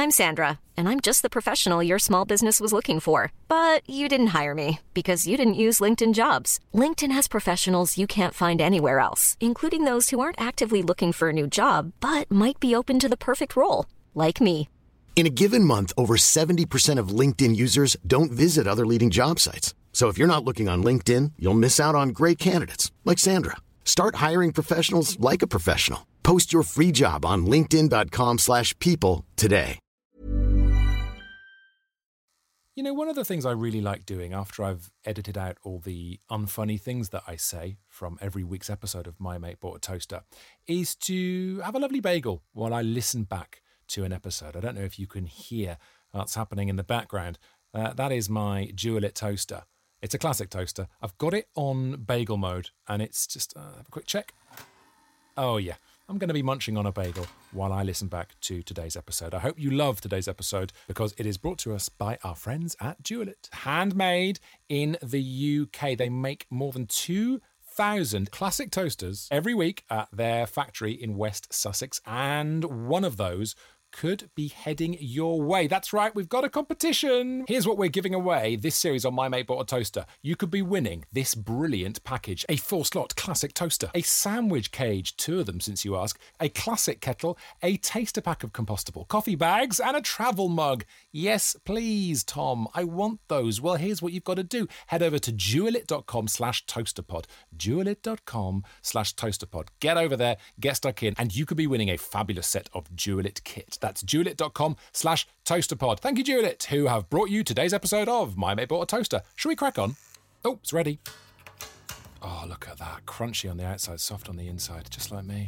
I'm Sandra, and I'm just the professional your small business was looking for. But you didn't hire me because you didn't use LinkedIn Jobs. LinkedIn has professionals you can't find anywhere else, including those who aren't actively looking for a new job, but might be open to the perfect role, like me. In a given month, over 70% of LinkedIn users don't visit other leading job sites. So if you're not looking on LinkedIn, you'll miss out on great candidates like Sandra. Start hiring professionals like a professional. Post your free job on linkedin.com/people today. You know, one of the things I really like doing after I've edited out all the unfunny things that I say from every week's episode of My Mate Bought a Toaster is to have a lovely bagel while I listen back to an episode. I don't know if you can hear what's happening in the background. That is my Dualit toaster. It's a classic toaster. I've got it on bagel mode, and it's just, have a quick check. Oh yeah, I'm going to be munching on a bagel while I listen back to today's episode. I hope you love today's episode because it is brought to us by our friends at Dualit. Handmade in the UK. They make more than 2,000 classic toasters every week at their factory in West Sussex, and one of those could be heading your way. That's right, we've got a competition. Here's what we're giving away this series on My Mate Bought a Toaster. You could be winning this brilliant package: a 4-slot classic toaster, a sandwich cage, 2 of them since you ask, a classic kettle, a taster pack of compostable coffee bags, and a travel mug. Yes, please, Tom, I want those. Well, here's what you've got to do. Head over to dualit.com/toasterpod. Dualit.com/toasterpod. Get over there, get stuck in, and you could be winning a fabulous set of Dualit kit. That's dualit.com/toasterpod. Thank you, Dualit, who have brought you today's episode of My Mate Bought a Toaster. Shall we crack on? Oh, it's ready. Oh, look at that. Crunchy on the outside, soft on the inside, just like me.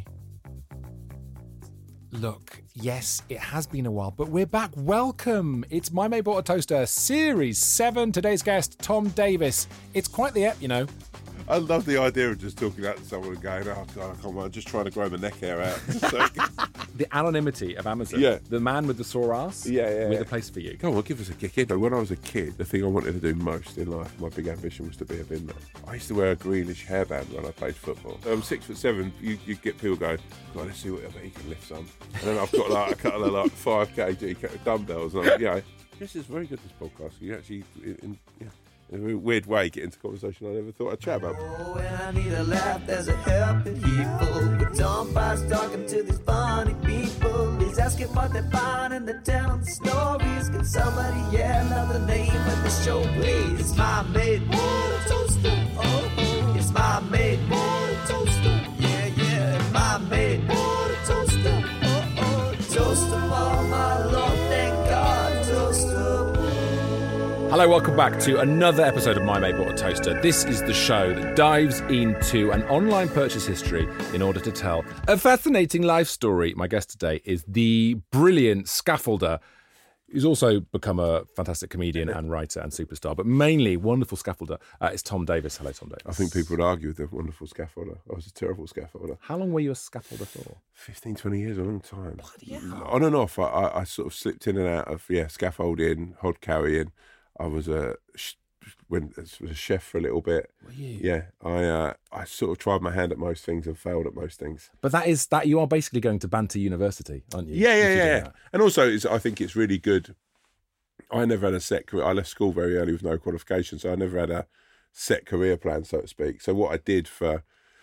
Look, yes, it has been a while, but we're back. Welcome. It's My Mate Bought a Toaster, Series 7. Today's guest, Tom Davis. It's quite the ep, you know. I love the idea of just talking out to someone and going, oh, God, I can't wait. I'm just trying to grow my neck hair out. The anonymity of Amazon. Yeah. The man with the sore ass. Yeah. With a place for you. Come on, give us a kick in. When I was a kid, the thing I wanted to do most in life, my big ambition was to be a bin man. I used to wear a greenish hairband when I played football. I'm 6'7". You get people going, God, let's see what I bet you can lift some. And then I've got like a couple of like 5 kg dumbbells. And I'm, this is very good, this podcast. You actually, in a very weird way, get into conversation I never thought I'd chat about. Oh, when I need a laugh, there's a helping people. With Tom Price talking to these funny people. He's asking what they find and they're telling the stories. Can somebody yell out the name of the show, please? It's My Mate Bought a Toaster. Oh, it's My Mate Bought a Toaster. Yeah, My Mate Bought a Toaster. Oh, toaster for my Lord, thank God, toaster. Hello, welcome back to another episode of My Mate Bought a Toaster. This is the show that dives into an online purchase history in order to tell a fascinating life story. My guest today is the brilliant scaffolder, who's also become a fantastic comedian and writer and superstar, but mainly wonderful scaffolder. It's Tom Davis. Hello, Tom Davis. I think people would argue with the wonderful scaffolder. I was a terrible scaffolder. How long were you a scaffolder for? 15, 20 years, a long time. Bloody hell. On and off, I sort of slipped in and out of, scaffolding, hod carrying. I was a chef for a little bit. Were you? Yeah, I sort of tried my hand at most things and failed at most things. But that you are basically going to Banter University, aren't you? Yeah. And also, I think it's really good. I never had a set career. I left school very early with no qualifications, so I never had a set career plan, so to speak. So what I did for,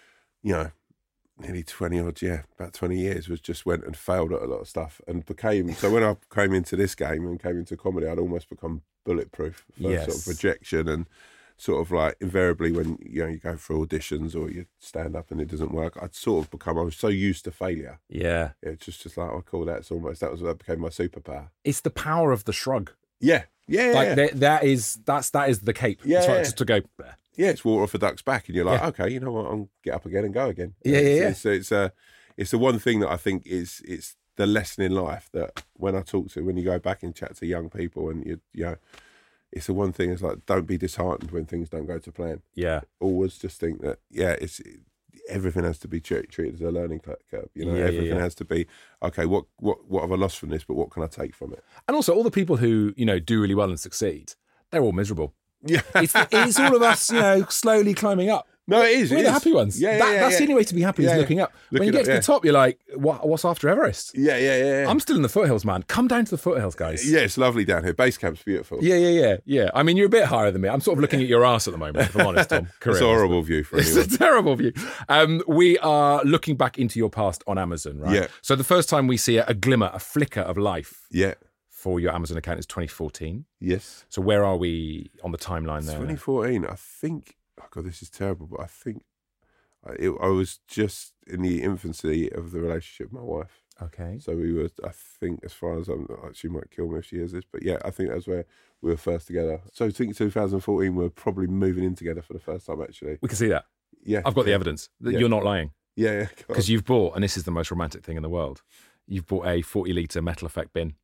nearly about 20 years was just went and failed at a lot of stuff and so when I came into this game and came into comedy, I'd almost become bulletproof for sort of rejection and sort of like invariably when you go for auditions or you stand up and it doesn't work, I was so used to failure. Yeah. It's just like, I call that that became my superpower. It's the power of the shrug. Yeah. That is the cape. Yeah. Just to go there. Yeah, it's water off a duck's back, and you're like, okay, you know what? I'll get up again and go again. Yeah. It's the one thing that I think it's the lesson in life that when you go back and chat to young people, and it's the one thing. It's like, don't be disheartened when things don't go to plan. Yeah, always just think that everything has to be treated as a learning curve. Everything has to be okay. What have I lost from this? But what can I take from it? And also, all the people who do really well and succeed, they're all miserable. Yeah, it's all of us, slowly climbing up. No, it is. We're the happy ones. That's the only way to be happy is looking up. When you get to the top, you're like, what's after Everest? Yeah. I'm still in the foothills, man. Come down to the foothills, guys. Yeah, it's lovely down here. Base camp's beautiful. Yeah. I mean, you're a bit higher than me. I'm sort of looking at your ass at the moment, if I'm honest, Tom. It's a horrible view for anyone. It's a terrible view. We are looking back into your past on Amazon, right? Yeah. So the first time we see a glimmer, a flicker of life for your Amazon account is 2014. Yes. So where are we on the timeline there? 2014, I think, oh God, this is terrible, but I think I was just in the infancy of the relationship with my wife. Okay. So we were, I think, as far as she might kill me if she hears this, but yeah, I think that's where we were first together. So I think 2014, we were probably moving in together for the first time, actually. We can see that. Yeah. I've got the evidence that you're not lying. Yeah. Because you've bought, and this is the most romantic thing in the world, you've bought a 40-litre Metal Effect bin.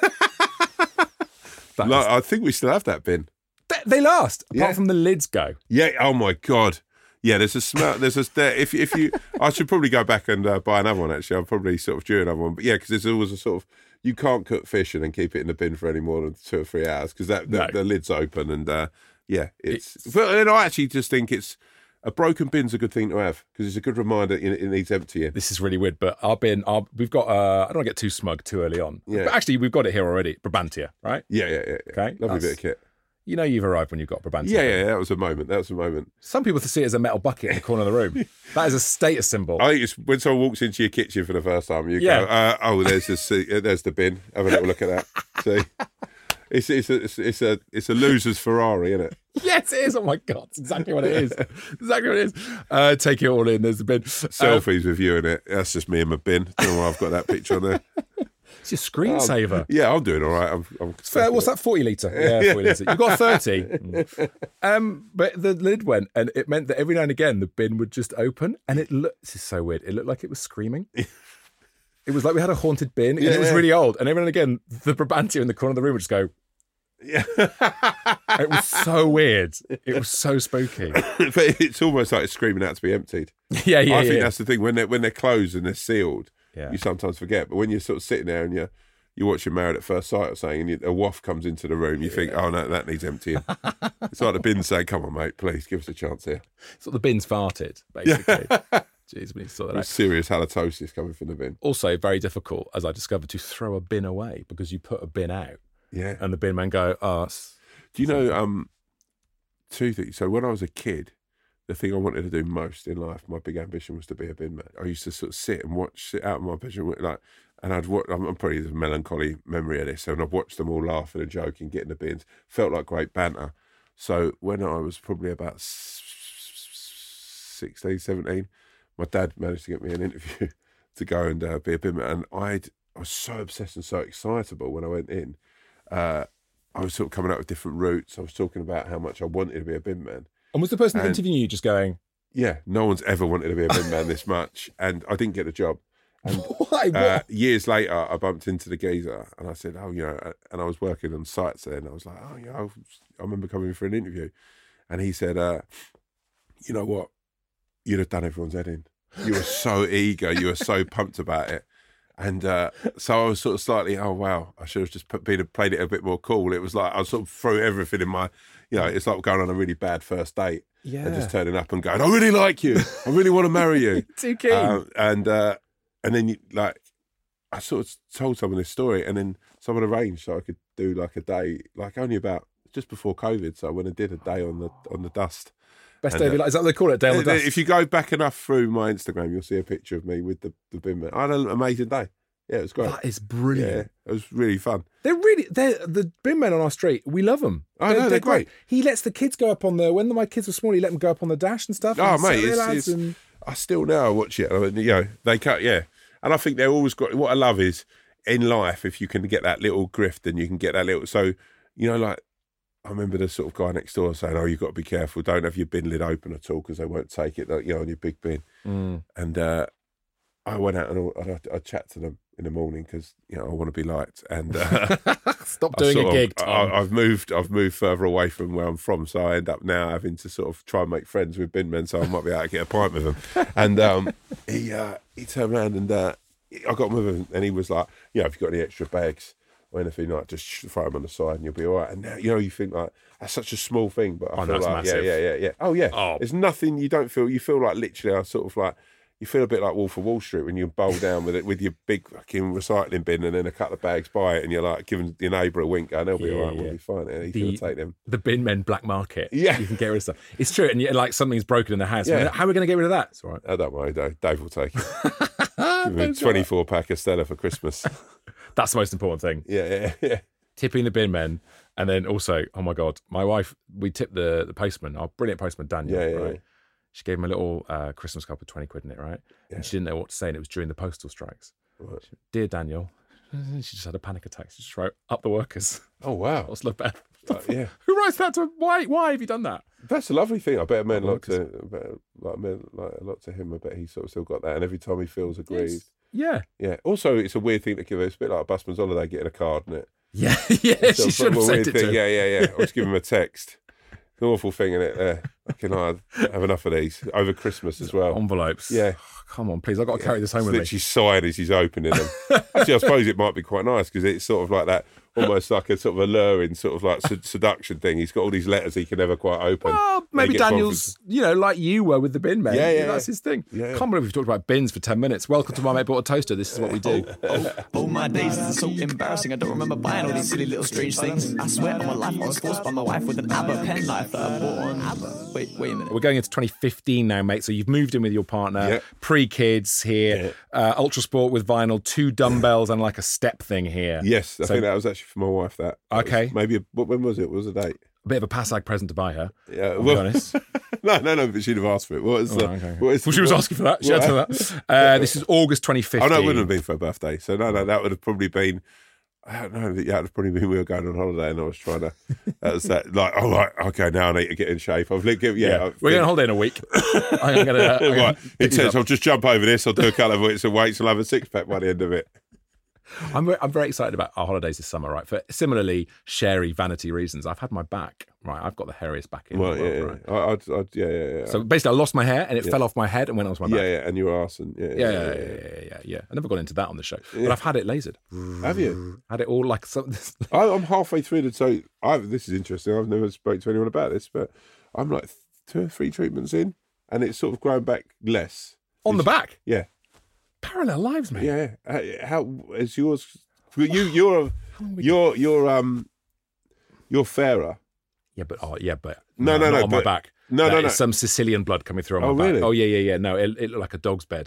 I think we still have that bin. They last, apart from the lids go. Yeah. Oh my God. Yeah. There's a smell. If you, I should probably go back and buy another one. Actually, I'll probably sort of do another one. But yeah, because there's always a sort of, you can't cook fish and then keep it in the bin for any more than 2 or 3 hours because the lid's open and it's. But I actually just think it's. A broken bin's a good thing to have because it's a good reminder it needs emptying. This is really weird, but our bin, we've got, I don't want to get too smug too early on. Yeah. But actually, we've got it here already, Brabantia, right? Yeah. Okay. Lovely bit of kit. You know you've arrived when you've got Brabantia. Yeah, that was a moment. Some people see it as a metal bucket in the corner of the room. That is a status symbol. I think it's when someone walks into your kitchen for the first time, you go, there's the bin. Have a little look at that. See? It's a loser's Ferrari, isn't it? Yes, it is. Oh my God, it's exactly what it is. Take it all in. There's the bin. Selfies with you in it. That's just me and my bin. Don't know why I've got that picture on there. It's your screensaver. Yeah, I'm doing all right. What's that, 40 litre? Yeah, 40 litre. You've got 30. But the lid went, and it meant that every now and again the bin would just open, and this is so weird. It looked like it was screaming. It was like we had a haunted bin, and it was really old. And every now and again, the Brabantia in the corner of the room would just go. Yeah. It was so weird. It was so spooky. But it's almost like it's screaming out to be emptied. Yeah. I think that's the thing. When they're closed and they're sealed, Yeah. You sometimes forget. But when you're sort of sitting there and you're watching Married at First Sight or something, and a waft comes into the room, you think, oh, no, that needs emptying. It's like the bin saying, come on, mate, please, give us a chance here. It's like the bin's farted, basically. Jeez, we need to sort that out. Serious halitosis coming from the bin. Also, very difficult, as I discovered, to throw a bin away because you put a bin out. Yeah. And the bin man go, Do you know, two things. So when I was a kid, the thing I wanted to do most in life, my big ambition was to be a bin man. I used to sort of sit out in my bedroom, and I'd watch, I'm probably the melancholy memory of this, and I'd watch them all laughing and joking, getting the bins. Felt like great banter. So when I was probably about 16, 17, my dad managed to get me an interview to go and be a bin man. And I was so obsessed and so excitable when I went in. I was sort of coming up with different routes. I was talking about how much I wanted to be a bin man. And was the person interviewing you just going... Yeah, no one's ever wanted to be a bin man this much. And I didn't get the job. And Why? years later, I bumped into the geezer and I said, and I was working on sites then. And I was like, I remember coming in for an interview. And he said, you know what? You'd have done everyone's head in. You were so eager. You were so pumped about it. And so I was sort of slightly, oh, wow, I should have just played it a bit more cool. It was like I sort of threw everything in my, it's like going on a really bad first date and just turning up and going, I really like you. I really want to marry you. Too keen. And then, I sort of told someone this story and then someone arranged so I could do like a day, like only about just before COVID. So when I did a day on the dust. Best day of your life. Is that what they call it? Day on the dust? If you go back enough through my Instagram, you'll see a picture of me with the bin man. I had an amazing day. Yeah, it was great. That is brilliant. Yeah, it was really fun. They're the bin men on our street. We love them. I know, they're great. He lets the kids go up on when my kids were small, he let them go up on the dash and stuff. Oh, mate, I still now watch it. I mean, they cut, and I think they're always got, what I love is in life, if you can get that little grift and you can get that little, so, I remember the sort of guy next door saying, oh, you've got to be careful. Don't have your bin lid open at all because they won't take it, on your big bin. Mm. And I went out and I chat to them in the morning because, I want to be liked. And stop doing a gig, Tom. I've moved further away from where I'm from. So I end up now having to sort of try and make friends with bin men so I might be able to get a pint with them. And he turned around and I got with him and he was like, have you got any extra bags? or anything, like just throw them on the side and you'll be all right. And now, you think like, that's such a small thing, but I feel that's like, massive. yeah. Oh, yeah. There's nothing you feel like literally, I sort of like, you feel a bit like Wolf of Wall Street when you bowl down with it with your big fucking recycling bin and then a couple of bags by it, and you're like giving your neighbour a wink, going, they'll be all right, we'll be fine. Yeah, you can take them. The bin men black market. Yeah. You can get rid of stuff. It's true. And like something's broken in the house. Yeah. How are we going to get rid of that? It's all right. Oh, don't worry, Dave will take it. Give me a 24-pack of Stella for Christmas. That's the most important thing. Yeah. Tipping the bin men. And then also, oh my God, my wife, we tipped the postman, our brilliant postman, Daniel. Right? She gave him a little Christmas card with 20 quid in it, right? Yeah. And she didn't know what to say, and it was during the postal strikes. Right. She, Dear Daniel, she just had a panic attack. She just wrote, up the workers. Oh, wow. What's love better? Yeah. Who writes that to, why have you done that? That's a lovely thing. I bet it meant a lot to him. I bet he sort of still got that, and every time he feels aggrieved. Yeah. Also, it's a weird thing to give. It's a bit like a busman's holiday getting a card, isn't it? Yeah, she should have sent it to him. Yeah. I was giving him a text. It's an awful thing, isn't it? Can I have enough of these over Christmas as well? Envelopes. Yeah. Oh, come on, please. I've got to carry this home with me. Literally sighing as he's opening them. Actually, I suppose it might be quite nice because it's sort of like that, almost like a sort of alluring sort of like seduction thing. He's got all these letters he can never quite open. Well, maybe Daniel's, like you were with the bin men. Yeah. That's his thing. Yeah. Can't believe we've talked about bins for 10 minutes. Welcome to My Mate Bought a Toaster. This is what we do. Oh, my days, this is so embarrassing. I don't remember buying all these silly little strange things. I swear on my life, I was forced by my wife with an ABBA pen knife that I bought on ABBA. Wait a minute. We're going into 2015 now, mate. So you've moved in with your partner, pre-kids here, Ultra Sport with vinyl, 2 dumbbells and like a step thing here. Yes, I think that was actually for my wife. That okay. When was it? What was the date? A bit of a Passag present to buy her. Yeah, I'll be honest. No, but she'd have asked for it. What is she was asking for that. She answered that. This is August 2015. Oh, no, it wouldn't have been for her birthday. So, no, that would have probably been, I don't know, that would have probably been we were going on holiday and I was trying to, okay, now I need to get in shape. We're going on holiday in a week. I'm going to... Right, I'll just jump over this, I'll do a couple of weeks of weights, I'll have a six-pack by the end of it. I'm very excited about our holidays this summer, right? For similarly sherry vanity reasons. I've had my back, right? I've got the hairiest back in the world, right? Yeah. So basically, I lost my hair and it fell off my head and went onto my back. Yeah, and your arse and yeah. I never got into that on the show, but I've had it lasered. Have you? Had it all like something. I'm halfway through this is interesting. I've never spoke to anyone about this, but I'm like 2 or 3 treatments in, and it's sort of grown back less on the back. Yeah. Parallel lives, mate. Yeah. How is yours? You're fairer. Yeah, but no, on my back. No. Some Sicilian blood coming through on my back. Really? Oh yeah. No, it looked like a dog's bed.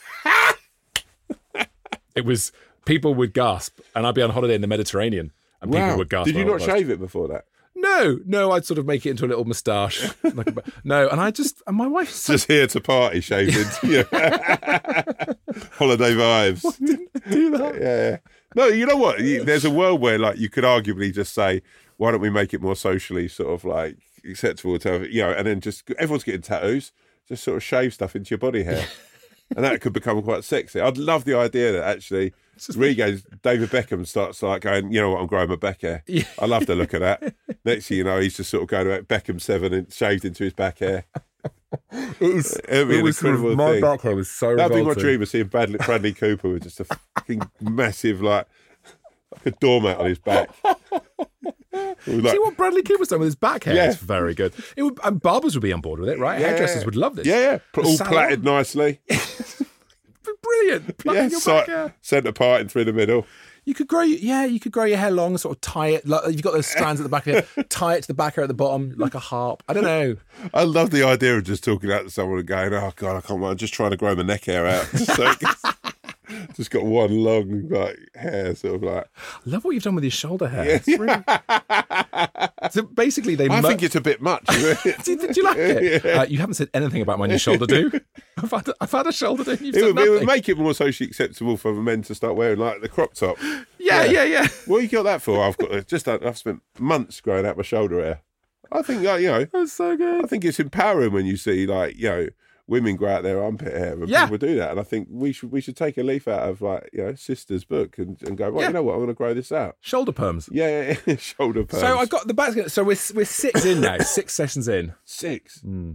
It was. People would gasp, and I'd be on holiday in the Mediterranean, and people would gasp. Did you not shave it before that? No, I'd sort of make it into a little moustache. And my wife's just here to party, shaved into holiday vibes. I didn't do that. Yeah. No, you know what? There's a world where like you could arguably just say, why don't we make it more socially sort of like acceptable to have, and then just everyone's getting tattoos, just sort of shave stuff into your body hair. And that could become quite sexy. I'd love the idea that actually David Beckham starts like going, you know what, I'm growing my back hair. Yeah. I love the look of that. Next thing you know, he's just sort of going to Beckham 7 and shaved into his back hair. It'd be an incredible thing. My back hair was so That'd revolting. be my dream of seeing Bradley Cooper with just a fucking massive, like a doormat on his back. See what Bradley Cooper's done with his back hair? Yeah. It's very good. And barbers would be on board with it, right? Hairdressers would love this. Yeah. All plaited nicely. Brilliant. Plaiting your back hair. Centre parting through the middle. You could grow your hair long and sort of tie it. Like, you've got those strands at the back of it. Tie it to the back hair at the bottom like a harp. I don't know. I love the idea of just talking out to someone and going, oh God, I can't wait. I'm just trying to grow my neck hair out. Just got one long like hair, sort of like. I love what you've done with your shoulder hair. Yeah. Really... So basically, I think it's a bit much. Did you like it? Yeah. You haven't said anything about my new shoulder do. I've had a shoulder do. It would make it more socially acceptable for men to start wearing like the crop top. Yeah. What you got that for? I've spent months growing out my shoulder hair. I think that's so good. I think it's empowering when you see women grow out their armpit hair and people do that. And I think we should take a leaf out of Sister's book and go, you know what, I'm going to grow this out. Shoulder perms. Yeah, shoulder perms. So I've got the back. So we're 6 in now, 6 sessions in. 6.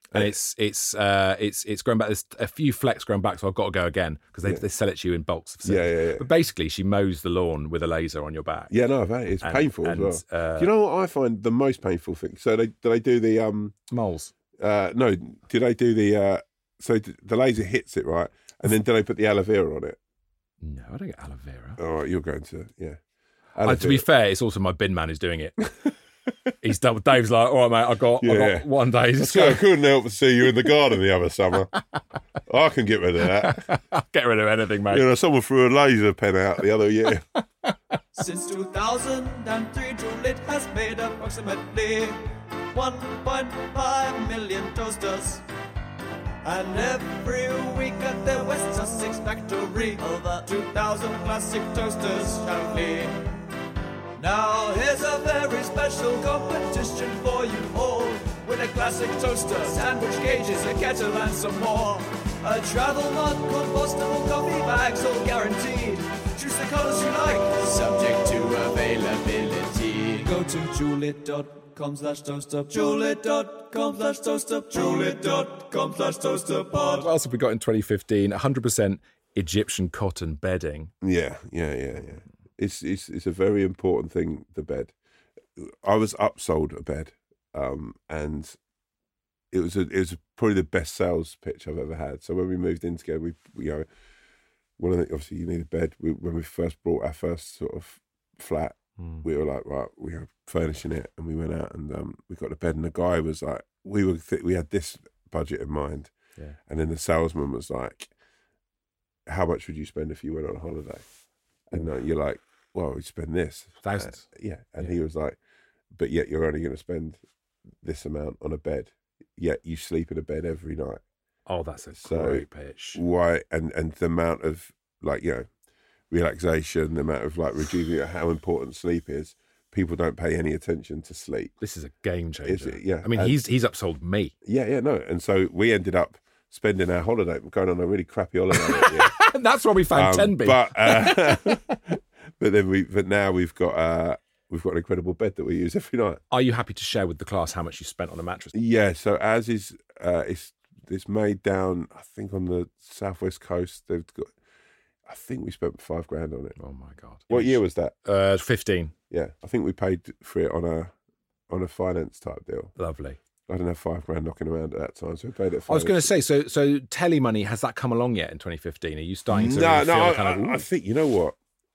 And it's grown back. There's a few flecks grown back, so I've got to go again because they sell it to you in bulks. Yeah. But basically, she mows the lawn with a laser on your back. Yeah, no, it's painful as well. Do you know what I find the most painful thing? So do they do the moles? No, do they do the so the laser hits it, right? And then do they put the aloe vera on it? No, I don't get aloe vera. All right, you're going to, yeah. To be fair, it's also my bin man who's doing it. He's done. Dave's like, all right, mate, I got 1 day. I couldn't help but see you in the garden the other summer. I can get rid of that. I'll get rid of anything, mate. You know, someone threw a laser pen out the other year. Since 2003, Juliet has made approximately 1.5 million toasters. And every week at the West Sussex factory, over 2,000 classic toasters shall flee. Now here's a very special competition for you all. With a classic toaster, sandwich gauges, a kettle and some more. A travel mug, compostable coffee bags, all guaranteed. Choose the colours you like, subject to availability. Go to juliet.com/toaster, juliet.com/toaster, juliet.com/toasterpod. What else have we got in 2015? 100% Egyptian cotton bedding. Yeah. It's a very important thing, the bed. I was upsold a bed, and it was probably the best sales pitch I've ever had. So when we moved in together, we obviously you need a bed. When we first bought our first sort of flat, we were like, right, we are furnishing it, and we went out and we got the bed, and the guy was like, we had this budget in mind, and then the salesman was like, how much would you spend if you went on a holiday? And you're like, well, we spend this. Thousands. And he was like, but yet you're only going to spend this amount on a bed, yet you sleep in a bed every night. Oh, that's a great pitch. Why? And the amount of, like, you know, relaxation, the amount of, like, rejuvenation, how important sleep is. People don't pay any attention to sleep. This is a game changer. Yeah. I mean, he's upsold me. Yeah, no. And so we ended up spending our holiday, going on a really crappy holiday. That's why we found Tenby. But now we've got an incredible bed that we use every night. Are you happy to share with the class how much you spent on a mattress? Yeah, so as is, it's made down, I think, on the southwest coast. They've got, I think we spent $5,000 on it. Oh my God! What year was that? 15. Yeah, I think we paid for it on a finance type deal. Lovely. I didn't have $5,000 knocking around at that time, so we paid it. I was going to say, so Telly money, has that come along yet in 2015? Are you starting to? I think, you know what?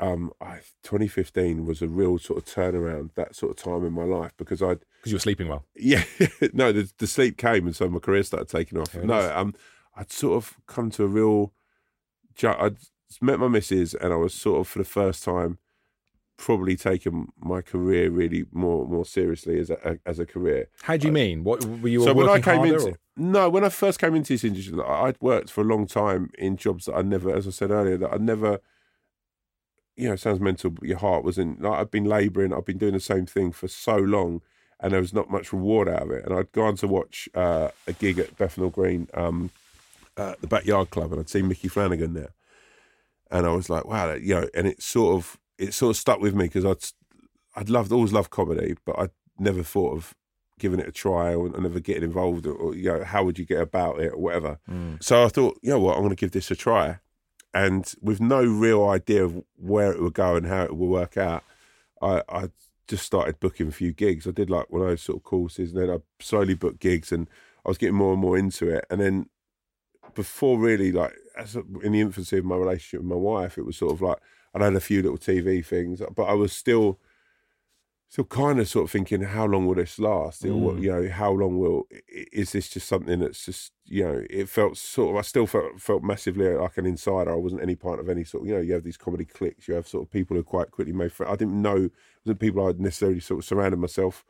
2015 was a real sort of turnaround, that sort of time in my life, because you were sleeping well. Yeah, no, the sleep came, and so my career started taking off. I'd sort of come to a real. I'd met my missus, and I was sort of, for the first time, probably taking my career really more seriously as a career. How do you mean? What were you? So when I first came into this industry, I'd worked for a long time in jobs that I never, as I said earlier, that I never. You know, it sounds mental, but your heart wasn't. Like, I've been labouring, I've been doing the same thing for so long, and there was not much reward out of it. And I'd gone to watch a gig at Bethnal Green, the Backyard Club, and I'd seen Mickey Flanagan there, and I was like, wow, you know. And it sort of stuck with me, because I'd always loved comedy, but I'd never thought of giving it a try or never getting involved, or you know, how would you get about it or whatever. So I thought, you know what, I'm going to give this a try. And with no real idea of where it would go and how it would work out, I just started booking a few gigs. I did like one of those sort of courses, and then I slowly booked gigs, and I was getting more and more into it. And then before really, like, in the infancy of my relationship with my wife, it was sort of like I'd had a few little TV things, but I was still kind of sort of thinking, how long will this last? You know, how long is this just something that's just, you know, it felt sort of, I still felt massively like an insider. I wasn't any part of any sort of, you know, you have these comedy cliques, you have sort of people who quite quickly made friends. I didn't know, it wasn't people I'd necessarily sort of surrounded myself,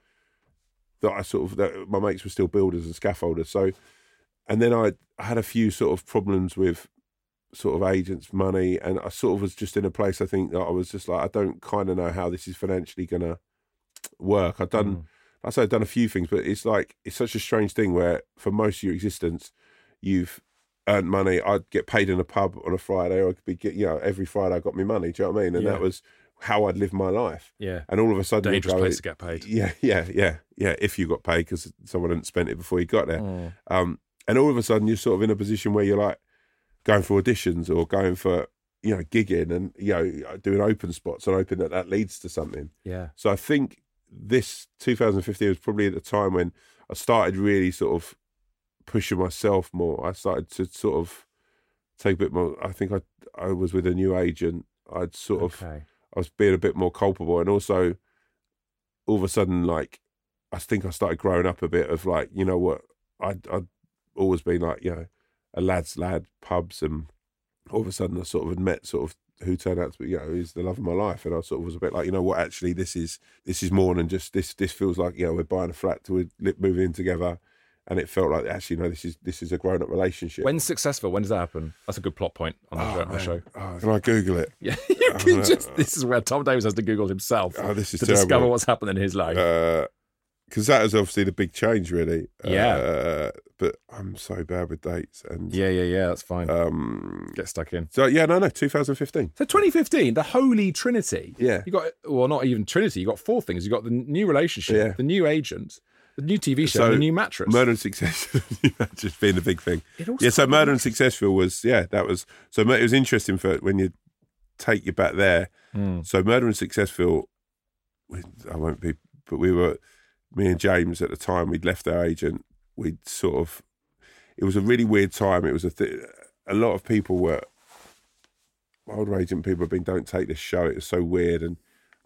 that my mates were still builders and scaffolders. So, and then I had a few sort of problems with sort of agents, money, and I sort of was just in a place, I think, that I was just like, I don't kind of know how this is financially going to work. I've done a few things, but it's like, it's such a strange thing where for most of your existence you've earned money. I'd get paid in a pub on a Friday, or I could be you know, every Friday I got me money, do you know what I mean? And that was how I'd live my life. Yeah. And all of a sudden, Dangerous place to get paid. Yeah. If you got paid because someone hadn't spent it before you got there. And all of a sudden, you're sort of in a position where you're like going for auditions or going for, gigging and, doing open spots and hoping that leads to something. Yeah. So I think this 2015 was probably at the time when I started really sort of pushing myself more. I started to sort of take a bit more. I think I was with a new agent. I was being a bit more culpable, and also all of a sudden, like, I think I started growing up a bit of like, you know what, I'd always been like, a lad's lad, pubs, and all of a sudden I sort of had met sort of who turned out to be, who's the love of my life, and I sort of was a bit like, you know what, actually this is more than just this. This feels like, we're buying a flat, we're moving in together. And it felt like, actually, no, this is a grown-up relationship. When successful? When does that happen? That's a good plot point on the show. Oh, can I Google it? Yeah, you can this is where Tom Davies has to Google himself this is to terrible. discover what's happened in his life. Because that is obviously the big change, really. Yeah. But I'm so bad with dates. And Yeah, that's fine. Get stuck in. So, 2015. So 2015, the Holy Trinity. Yeah. You got, well, not even Trinity, you got four things. You got the new relationship, the new agent, the new TV show, and the new mattress. Murder and Successful, just being the big thing. So Murder and Successful was, that was, so it was interesting for when you take you back there. So Murder and Successful, I won't be, but me and James at the time, we'd left our agent. We'd sort of, it was a really weird time. It was a lot of people were, my older agent people have been, don't take this show, it's so weird. And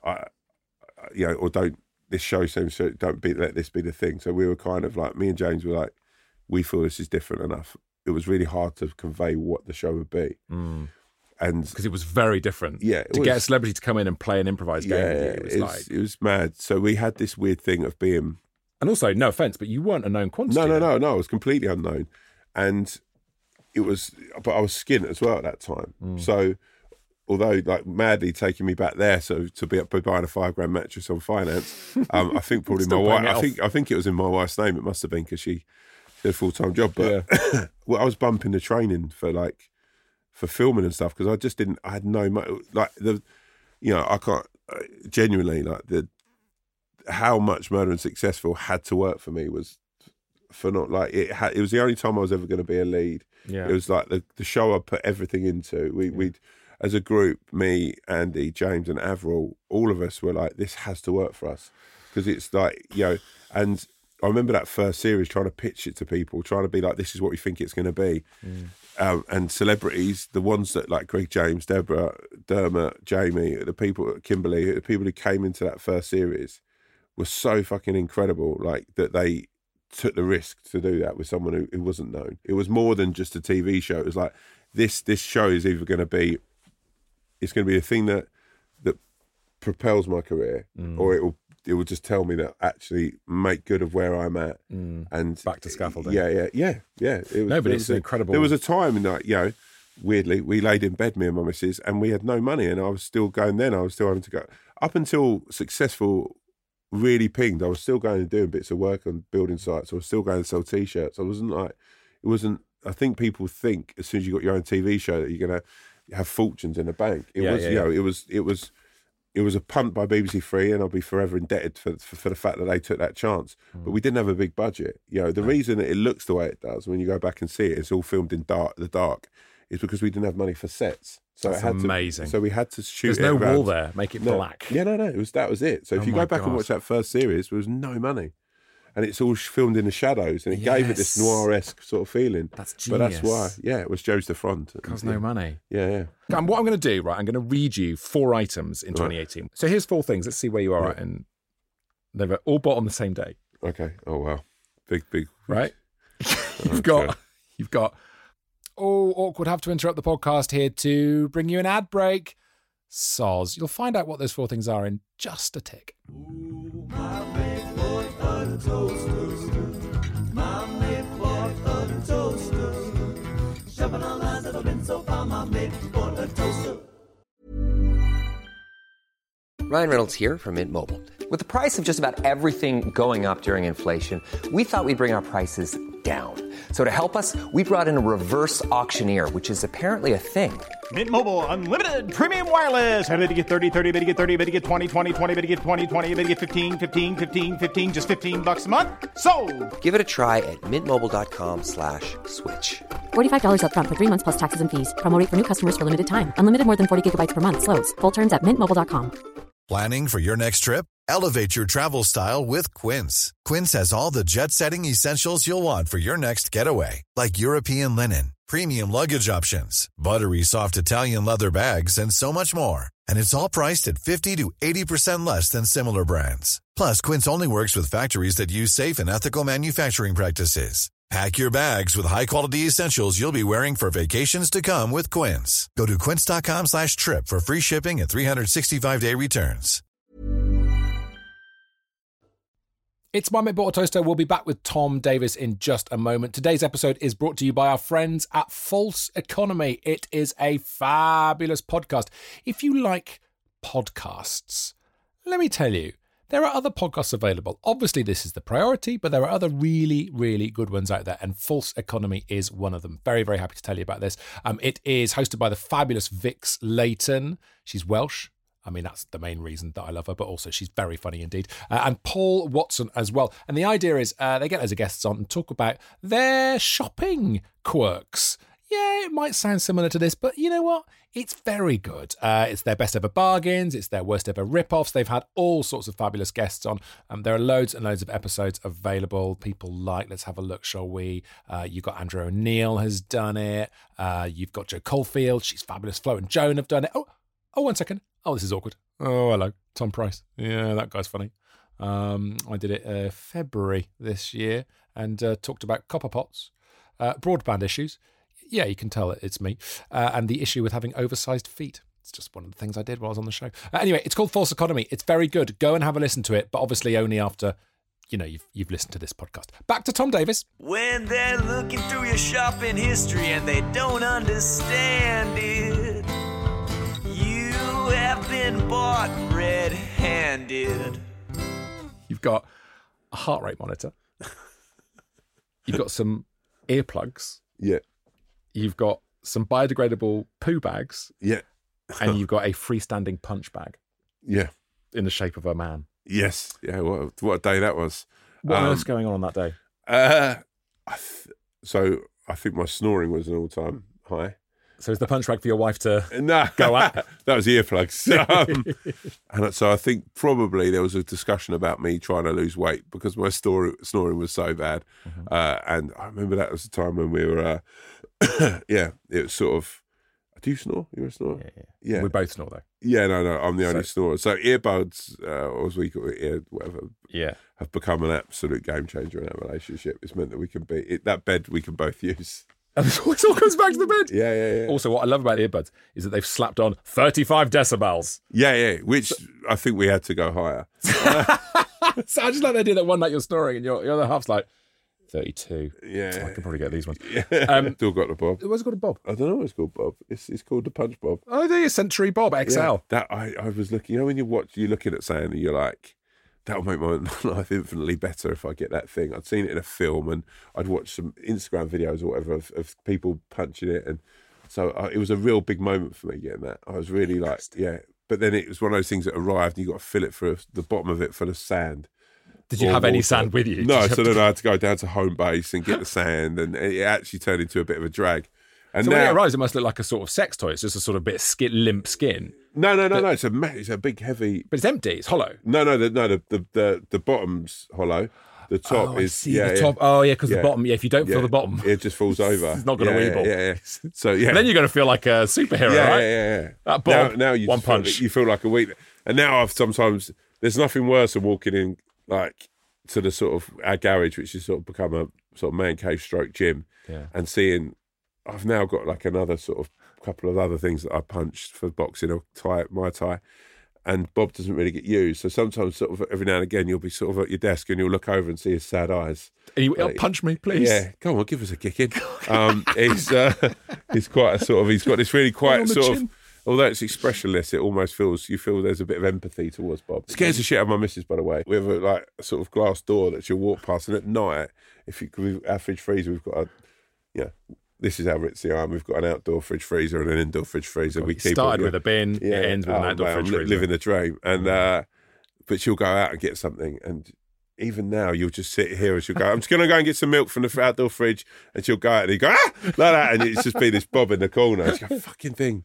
or don't, this show seems so, let this be the thing. So we were kind of like, me and James were like, we feel this is different enough. It was really hard to convey what the show would be. And because it was very different. Yeah. To get a celebrity to come in and play an improvised game with you, it was mad. So we had this weird thing of being... And also, no offence, but you weren't a known quantity. No, I was completely unknown. And it was... But I was skint as well at that time. So... Although, like, madly taking me back there, so to be buying a $5,000 mattress on finance, I think probably my wife. I think it was in my wife's name. It must have been because she had a full-time job. But well, I was bumping the training for filming and stuff because I just didn't. I had no money. Like I can't genuinely how much Murder and Successful had to work for me was for not like it. It was the only time I was ever going to be a lead. Yeah, it was like the show I put everything into. We'd. As a group, me, Andy, James and Avril, all of us were like, this has to work for us. Because it's like, and I remember that first series trying to pitch it to people, trying to be like, this is what we think it's going to be. And celebrities, the ones that like Greg James, Deborah, Dermot, Jamie, the people, Kimberly, the people who came into that first series were so fucking incredible, like that they took the risk to do that with someone who wasn't known. It was more than just a TV show. It was like, this show is either going to be, it's going to be a thing that propels my career, or it will just tell me that actually make good of where I'm at and back to scaffolding. Yeah. It's incredible. There was a time in weirdly, we laid in bed, me and my missus, and we had no money, and I was still going. Then I was still having to go up until Successful really pinged. I was still going and doing bits of work on building sites. I was still going to sell T-shirts. I think people think as soon as you got your own TV show that you're going to have fortunes in the bank. It was a punt by BBC Three, and I'll be forever indebted for the fact that they took that chance. But we didn't have a big budget. The reason that it looks the way it does when you go back and see it, it's all filmed in the dark, is because we didn't have money for sets. So that's amazing. So we had to shoot. There's no wall there. Make it black. Yeah, no. That was it. So if you go back and watch that first series, there was no money. And it's all filmed in the shadows, and it gave it this noir-esque sort of feeling. That's genius. But that's why, it was Joe's the front. Because no money. Yeah. And what I'm going to do, I'm going to read you 4 items in 2018. Right. So here's 4 things. Let's see where you are at. And they're all bought on the same day. Okay. Oh, wow. Big. Right? You've got, awkward, have to interrupt the podcast here to bring you an ad break. Soz. You'll find out what those 4 things are in just a tick. Ooh, my big boy of the toaster. My big boy of the toaster. Jumping on lines that have been so far, my big boy of the toaster. Ryan Reynolds here from Mint Mobile. With the price of just about everything going up during inflation, we thought we'd bring our prices down. So to help us, we brought in a reverse auctioneer, which is apparently a thing. Mint Mobile Unlimited Premium Wireless. How to get 30, 30, bit to get 30, bit to get 20, 20, 20, bit to get 20, 20, bit to get 15, 15, 15, 15, just $15 a month? Sold! Give it a try at mintmobile.com/switch. $45 up front for 3 months plus taxes and fees. Promo rate for new customers for limited time. Unlimited more than 40 gigabytes per month. Slows full terms at mintmobile.com. Planning for your next trip? Elevate your travel style with Quince. Quince has all the jet-setting essentials you'll want for your next getaway, like European linen, premium luggage options, buttery soft Italian leather bags, and so much more. And it's all priced at 50 to 80% less than similar brands. Plus, Quince only works with factories that use safe and ethical manufacturing practices. Pack your bags with high-quality essentials you'll be wearing for vacations to come with Quince. Go to quince.com/trip for free shipping and 365-day returns. It's My Mate Bought a Toaster. We'll be back with Tom Davis in just a moment. Today's episode is brought to you by our friends at False Economy. It is a fabulous podcast. If you like podcasts, let me tell you, there are other podcasts available. Obviously, this is the priority, but there are other really, really good ones out there, and False Economy is one of them. Very, very happy to tell you about this. It is hosted by the fabulous Vix Layton. She's Welsh. I mean, that's the main reason that I love her, but also she's very funny indeed. And Paul Watson as well. And the idea is they get loads of guests on and talk about their shopping quirks. Yeah, it might sound similar to this, but you know what? It's very good. It's their best ever bargains. It's their worst ever rip-offs. They've had all sorts of fabulous guests on. There are loads and loads of episodes available. People like, let's have a look, shall we? You've got Andrew O'Neill has done it. You've got Jo Caulfield. She's fabulous. Flo and Joan have done it. Oh, 1 second. Oh, this is awkward. Oh, hello. Tom Price. Yeah, that guy's funny. I did it February this year and talked about copper pots, broadband issues. Yeah, you can tell it's me. And the issue with having oversized feet. It's just one of the things I did while I was on the show. Anyway, it's called False Economy. It's very good. Go and have a listen to it, but obviously only after, you've listened to this podcast. Back to Tom Davis. When they're looking through your shopping history and they don't understand it, you have been bought red-handed. You've got a heart rate monitor. You've got some earplugs. Yeah. You've got some biodegradable poo bags. Yeah. And you've got a freestanding punch bag. Yeah. In the shape of a man. Yes. Yeah, what a day that was. What else going on that day? So I think my snoring was an all-time high. So is the punch bag for your wife to no, go at? That was earplugs. And so I think probably there was a discussion about me trying to lose weight because my snoring was so bad. Mm-hmm. And I remember that was the time when we were, it was sort of, do you snore? You're a snorer? Yeah. We both snore though. Yeah, no, I'm the only snorer. So earbuds, or as we call it, whatever, have become an absolute game changer in our relationship. It's meant that we can that bed we can both use. And it all comes back to the bed. Yeah. Also, what I love about earbuds is that they've slapped on 35 decibels. Yeah, which I think we had to go higher. So I just like the idea that one night you're snoring and your other half's like, 32. Yeah. I can probably get these ones. Yeah. Still got the Bob. What's it called, a Bob? I don't know what it's called, Bob. It's called the Punch Bob. Oh, there you Century Bob XL. Yeah, that I was looking, when you're looking at something and you're like, that'll make my life infinitely better if I get that thing. I'd seen it in a film and I'd watched some Instagram videos or whatever of people punching it. And so it was a real big moment for me getting that. I was really like, yeah. But then it was one of those things that arrived and you got to fill it for the bottom of it full of sand. Did you have any sand with you? No, so then I had to go down to home base and get the sand, and it actually turned into a bit of a drag. And so now, when it arrives, it must look like a sort of sex toy. It's just a sort of bit of limp skin. No. It's a big, heavy. But it's empty. It's hollow. No. The bottom's hollow. The top is the top. Oh yeah, because the bottom. Yeah, if you don't fill the bottom, it just falls over. It's not going to weeble. Yeah. So yeah, and then you're going to feel like a superhero, right? Yeah. That Bob. Now you one punch. You feel like a weak. And now sometimes there's nothing worse than walking in like to the sort of our garage, which has sort of become a sort of man cave stroke gym, and seeing I've now got like another sort of couple of other things that I punched for boxing or Muay Thai, and Bob doesn't really get used. So sometimes sort of every now and again you'll be sort of at your desk and you'll look over and see his sad eyes. And he'll punch me, please. Yeah, come on, give us a kick in. He's quite a sort of, he's got this really quiet sort of Although it's expressionless, it almost feels, you feel there's a bit of empathy towards Bob. It scares the shit out of my missus, by the way. We have a sort of glass door that she'll walk past, and at night, our fridge freezer, we've got this is how ritzy I am. We've got an outdoor fridge freezer and an indoor fridge freezer. We started with a bin, it ends with an outdoor fridge freezer. Living the dream. And but she'll go out and get something, and even now you'll just sit here and she'll go, I'm just going to go and get some milk from the outdoor fridge, and she'll go out and he'll go, like that, and it's just been this Bob in the corner. She'll go, fucking thing.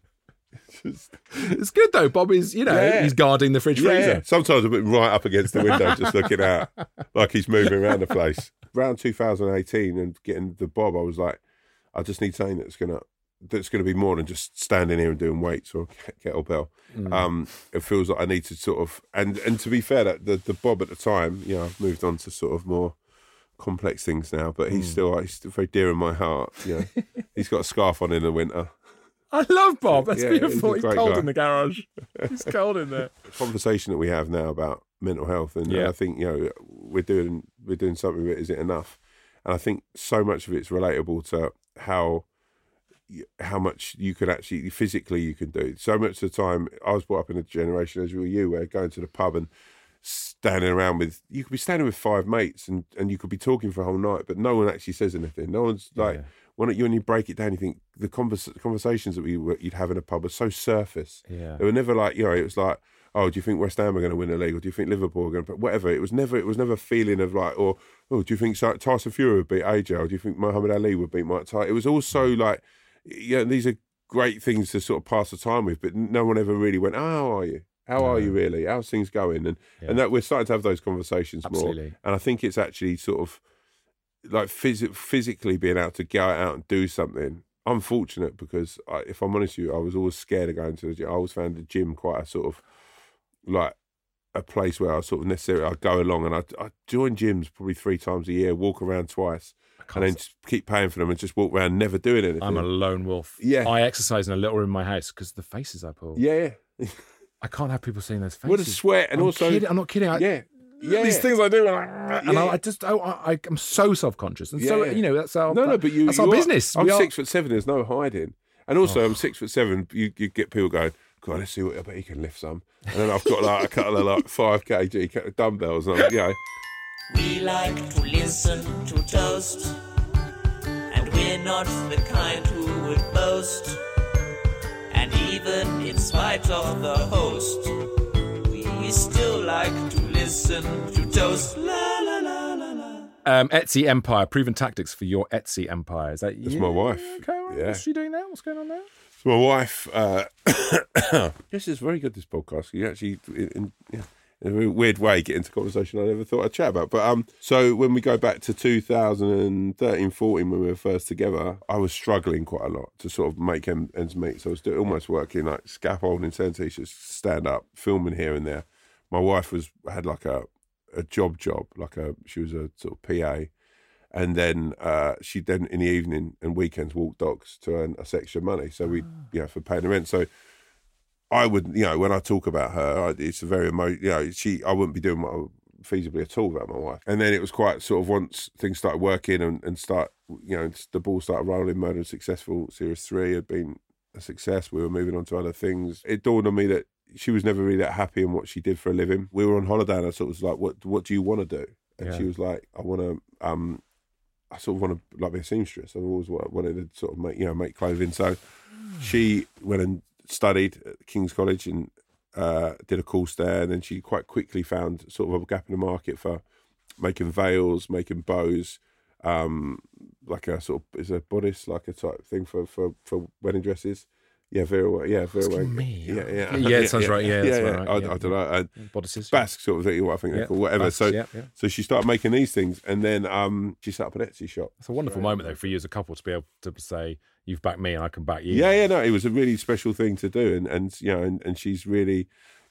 It's good though. Bob is, he's guarding the fridge freezer. Yeah. Sometimes I've been right up against the window just looking out like he's moving around the place. Around 2018 and getting the Bob, I was like, I just need something that's gonna be more than just standing here and doing weights or kettlebell. It feels like I need to sort of, and to be fair, that the Bob at the time, I've moved on to sort of more complex things now, but he's still very dear in my heart. He's got a scarf on in the winter. I love Bob. That's beautiful. He's cold guy. In the garage. He's cold in there. The conversation that we have now about mental health, and I think we're doing something with it. Is it enough? And I think so much of it's relatable to how much you can actually physically you can do. So much of the time, I was brought up in a generation as were you, where going to the pub and standing around you could be standing with 5 mates and you could be talking for a whole night, but no one actually says anything. No one's like, when you break it down, you think the conversations that you'd have in a pub are so surface. Yeah. They were never like, it was like, oh, do you think West Ham are going to win the league, or do you think Liverpool are going to? Whatever. It was never a feeling of like, or do you think Tyson Fury would beat AJ, or do you think Muhammad Ali would beat Mike Tyson? It was also like, these are great things to sort of pass the time with, but no one ever really went, oh, how are you? How are you really? How's things going? And that we're starting to have those conversations more. And I think it's actually sort of like physically being able to go out and do something. I'm fortunate because if I'm honest with you, I was always scared of going to the gym. I always found the gym quite a sort of like a place where I sort of necessarily I'd go along, and I'd join gyms probably 3 times a year, walk around twice, and then just keep paying for them and just walk around never doing anything. I'm a lone wolf. Yeah. I exercise in a little room in my house because the faces I pull. Yeah. I can't have people seeing those faces. What a sweat, and I'm not kidding. These things I do, and I'm so self-conscious, and so that's our that's our business. I'm 6'7". There's no hiding, and also I'm 6'7". You get people going, God, let's see what I bet he can lift some, and then I've got like a couple of like 5 kg dumbbells, and We like to listen to Toast, and we're not the kind who would boast. And even in spite of the host, we still like to listen to Toast. La la la la la. Etsy Empire, proven tactics for your Etsy empire. Is that you? That's my wife. Okay, well, what's she doing there? What's going on there? So my wife, this is very good, this podcast. You actually, in a very weird way, get into conversation I never thought I'd chat about. But so when we go back to 2013-14, when we were first together, I was struggling quite a lot to sort of make ends meet. So I was almost working like scaffolding, centre teachers, stand up, filming here and there. My wife had like a job, she was a sort of PA. And then she then in the evening and weekends walked dogs to earn us extra money. So we, for paying the rent. So I would, when I talk about her, it's a very I wouldn't be doing feasibly at all about my wife. And then it was quite sort of once things started working and the ball started rolling. Murder and Successful Series 3 had been a success. We were moving on to other things. It dawned on me that she was never really that happy in what she did for a living. We were on holiday and I sort of was like, what do you want to do? And she was like, I sort of want to like be a seamstress. I've always wanted to sort of make clothing. So she went and studied at King's College and did a course there. And then she quite quickly found sort of a gap in the market for making veils, making bows, like a sort of, is a bodice, like a type thing for wedding dresses. Yeah, very well. Yeah, very well. Yeah, it sounds right. Yeah, right. I don't know. Bodices. Basque sort of thing, what I think they're called, whatever. Basques, so she started making these things, and then she set up an Etsy shop. It's a wonderful moment, though, for you as a couple to be able to say, you've backed me and I can back you. Yeah, no, it was a really special thing to do, and she's really,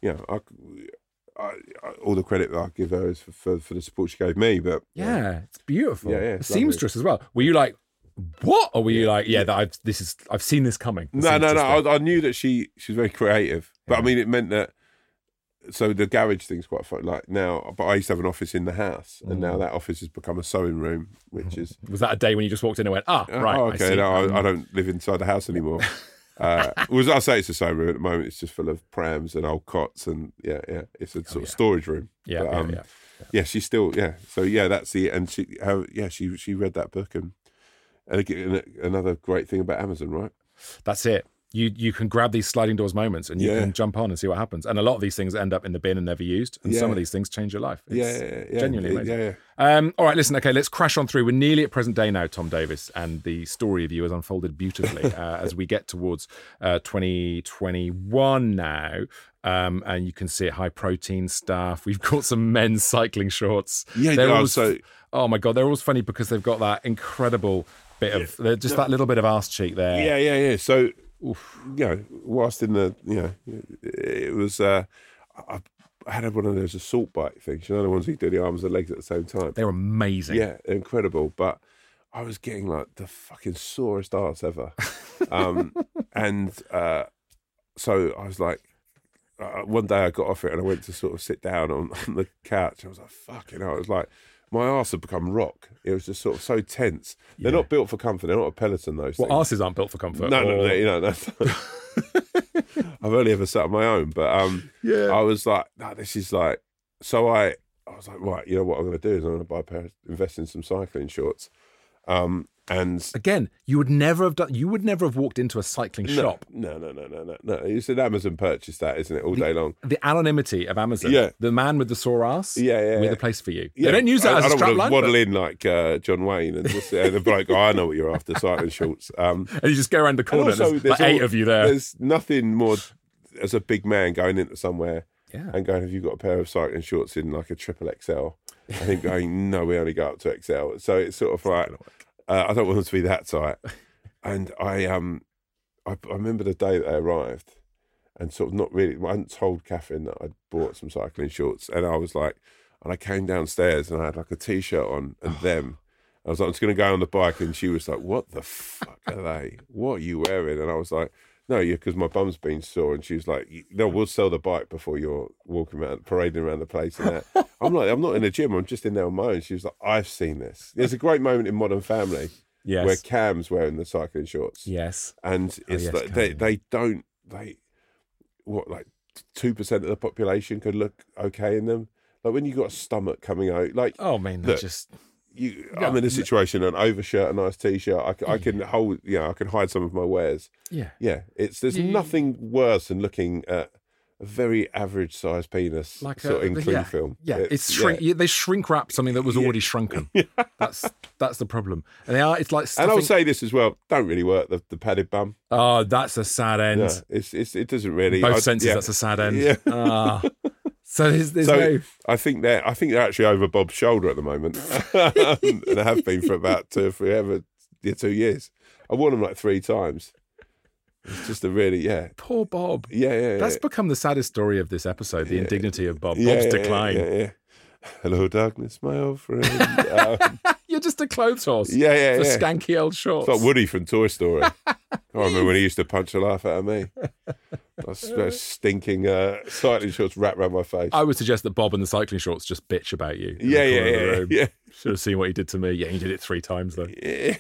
all the credit that I give her is for the support she gave me. But it's beautiful. A seamstress as well. Were you like, what? Or were you like, I've seen this coming? No. I knew that she was very creative, but I mean, it meant that. So the garage thing's quite fun. Like now, but I used to have an office in the house, and now that office has become a sewing room, which is. Was that a day when you just walked in and went, right? Oh, okay, I don't live inside the house anymore. I say it's the same room at the moment. It's just full of prams and old cots, and it's a sort of storage room. Yeah, she's still So that's the and she read that book and again, another great thing about Amazon, right? That's it. You can grab these sliding doors moments and you can jump on and see what happens. And a lot of these things end up in the bin and never used. And some of these things change your life. It's genuinely amazing. All right, listen, okay, let's crash on through. We're nearly at present day now, Tom Davis, and the story of you has unfolded beautifully as we get towards 2021 now. And you can see it, high protein stuff. We've got some men's cycling shorts. Oh my God, they're always funny because they've got that incredible bit of, that little bit of arse cheek there. Yeah. So, whilst in the, it was, I had one of those assault bike things, the ones you do the arms and legs at the same time. They're amazing. Yeah, incredible. But I was getting like the fucking sorest arse ever. So I was like, one day I got off it and I went to sort of sit down on the couch. I was like, fucking hell. It was like, my arse had become rock. It was just sort of so tense. They're not built for comfort. They're not a Peloton, those things. Well, arses aren't built for comfort. No, that's... I've only ever sat on my own. But I was like, no, this is like... So I was like, right, you know what I'm going to do is I'm going to invest in some cycling shorts. And again, you would never have walked into a cycling shop. No. It's an Amazon purchase, that, isn't it? All day long. The anonymity of Amazon. Yeah. The man with the sore ass. Yeah. We're the place for you. Yeah. They don't use that as a strapline. I don't want to waddle in like John Wayne and just the bloke, I know what you're after, cycling shorts. And you just go around the corner and there's like 8 of you there. There's nothing more as a big man going into somewhere and going, have you got a pair of cycling shorts in like a triple XL? I think going, no, we only go up to XL. So it's sort of like... I don't want them to be that tight. And I remember the day that they arrived and sort of not really, I hadn't told Catherine that I'd bought some cycling shorts. And I was like, and I came downstairs and I had like a T-shirt on and them. I was like, I'm just going to go on the bike. And she was like, what the fuck are they? What are you wearing? And I was like, no, because my bum's been sore. And she was like, no, we'll sell the bike before you're walking around, parading around the place and that. I'm like, I'm not in the gym. I'm just in there on my own. She was like, I've seen this. There's a great moment in Modern Family where Cam's wearing the cycling shorts. Yes. And it's like, they 2% of the population could look okay in them. Like when you got a stomach coming out, like, oh man, look, I'm in a situation, an overshirt, a nice T-shirt. I can hold, I can hide some of my wares. Yeah. There's nothing worse than looking at a very average sized penis, like sort of in cling film. Yeah, they shrink wrap something that was already shrunken. That's the problem. And it's like stuffing... And I'll say this as well: don't really work the padded bum. Oh, that's a sad end. No, it doesn't really. Both senses, that's a sad end. Yeah. So there's no... I think they're actually over Bob's shoulder at the moment, and they have been for about 2 years. I've worn them like 3 times. It's just a really, poor Bob. Yeah. That's become the saddest story of this episode, the indignity of Bob. Bob's decline. Yeah. Hello, darkness, my old friend. You're just a clothes horse. Yeah. For skanky old shorts. It's like Woody from Toy Story. I remember when he used to punch a laugh out of me. Those stinking cycling shorts wrapped around my face. I would suggest that Bob and the cycling shorts just bitch about you. Yeah. Should have seen what he did to me. Yeah, he did it 3 times though. Yeah.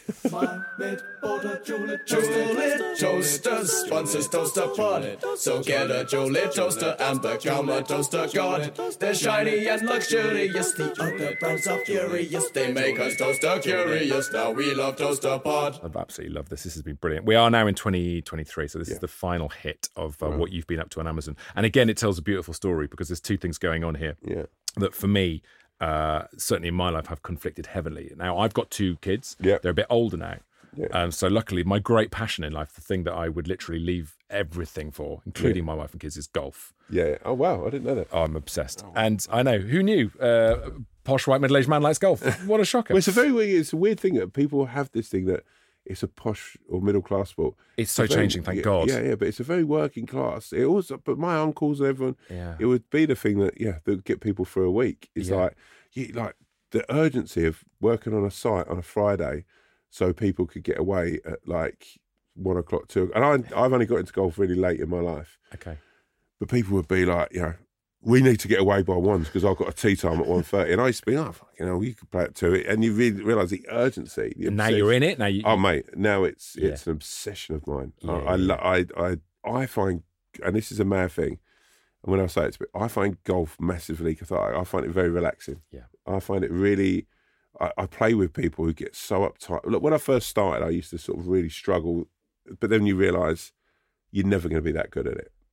Jolit Toaster sponsors Toaster Pod. So get a Jolit Toaster and become a toaster god. They're shiny and luxurious. The other brands are furious. They make us toaster curious. Now we love Toaster Pod. I've absolutely loved this. This has been brilliant. We are now in 2023, so this is the final hit of what you've been up to on Amazon. And again, it tells a beautiful story because there's 2 things going on here. Yeah. That for me, certainly in my life, have conflicted heavily. Now, I've got 2 kids. Yeah. They're a bit older now. Yeah. So luckily, my great passion in life, the thing that I would literally leave everything for, including my wife and kids, is golf. Yeah. Oh, wow. I didn't know that. Oh, I'm obsessed. And I know, who knew? Posh white middle-aged man likes golf. What a shocker. Well, it's a weird thing that people have this thing that it's a posh or middle-class sport. It's so changing, thank God. Yeah, but it's a very working class. It also, but my uncles and everyone, it would be the thing that would get people through a week. It's like the urgency of working on a site on a Friday so people could get away at like 1 o'clock, 2 o'clock. And I've only got into golf really late in my life. Okay. But people would be like, we need to get away by ones because I've got a tea time at 1:30. And I used to be like, fucking hell, you could play at 2. And you really realise the urgency. And now you're in it. Now oh, mate, now it's an obsession of mine. I find, and this is a mad thing, and when I say it, I find golf massively cathartic. I find it very relaxing. Yeah. I find it really, I play with people who get so uptight. Look, when I first started, I used to sort of really struggle, but then you realise you're never going to be that good at it.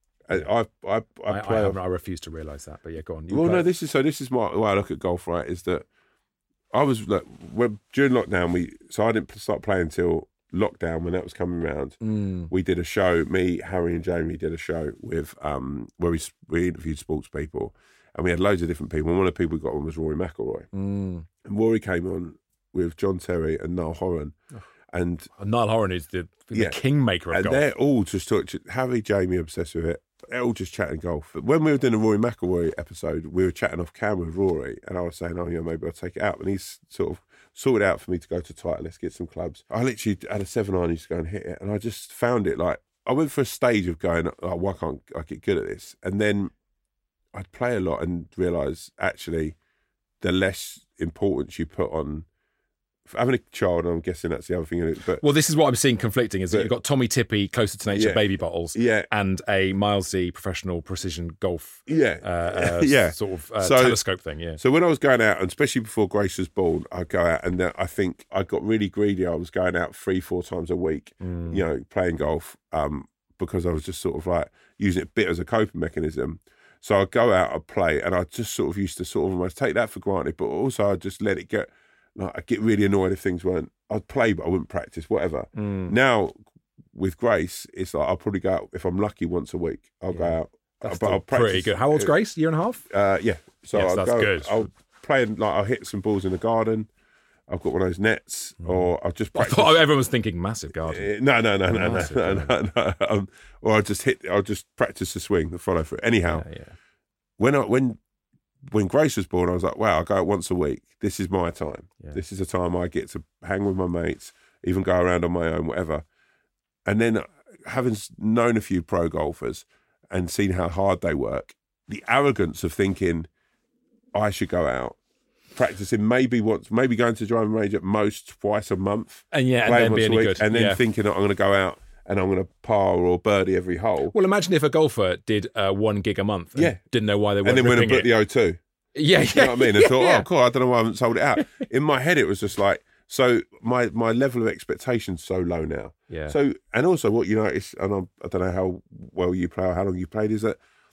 I refuse to realise that, but yeah, go on. This is my way I look at golf, right, is that I was, during lockdown, I didn't start playing until lockdown when that was coming around. We did a show, me, Harry and Jamie did a show with, where we interviewed sports people, and we had loads of different people, and one of the people we got on was Rory McIlroy. And Rory came on with John Terry and Niall Horan. And Niall Horan is the kingmaker of golf. And they're all just talking, Harry, Jamie, obsessed with it. They're all just chatting golf. But when we were doing a Rory McIlroy episode, we were chatting off camera with Rory, and I was saying, maybe I'll take it out. And he's sort of sorted out for me to go to Titleist, get some clubs. I literally had a 7-iron, used to go and hit it, and I just found it like, I went for a stage of going, why can't I get good at this? And then I'd play a lot and realise, actually, the less importance you put on having a child, and I'm guessing that's the other thing. But this is what I'm seeing conflicting, is that you've got Tommy Tippy, Closer to Nature, Baby Bottles, and a Miles D professional precision golf sort of telescope thing, So when I was going out, and especially before Grace was born, I'd go out, and I think I got really greedy. I was going out 3-4 times a week, playing golf, because I was just sort of like using it a bit as a coping mechanism. So I'd go out, I'd play, and I just sort of used to sort of almost take that for granted, but also I'd just let it get... Like, I get really annoyed if things weren't... I'd play, but I wouldn't practice, whatever. Now, with Grace, it's like I'll probably go out, if I'm lucky, once a week. I'll go out. That's but I'll practice. Pretty good. How old's Grace? Year and a half? Yeah. So yes, that's good. I'll play, I'll hit some balls in the garden. I've got one of those nets, or I'll just practice. I thought everyone was thinking massive garden. No. Or I'll just practice the swing, the follow through. Anyhow, when Grace was born, I was like, wow, I go out once a week. This is my time. Yeah. This is the time I get to hang with my mates, even go around on my own, whatever. And then having known a few pro golfers and seen how hard they work, the arrogance of thinking I should go out, practicing maybe going to driving range at most twice a month. And then be any good. And then thinking that I'm going to go out and I'm going to par or birdie every hole. Well, imagine if a golfer did 1 gig a month and didn't know why they weren't. And then went and put the O2. Yeah. You know what I mean? And thought, oh, cool, I don't know why I haven't sold it out. In my head, it was just like, so my level of expectation's so low now. Yeah. So, and also what you notice, and I don't know how well you play or how long you played, is that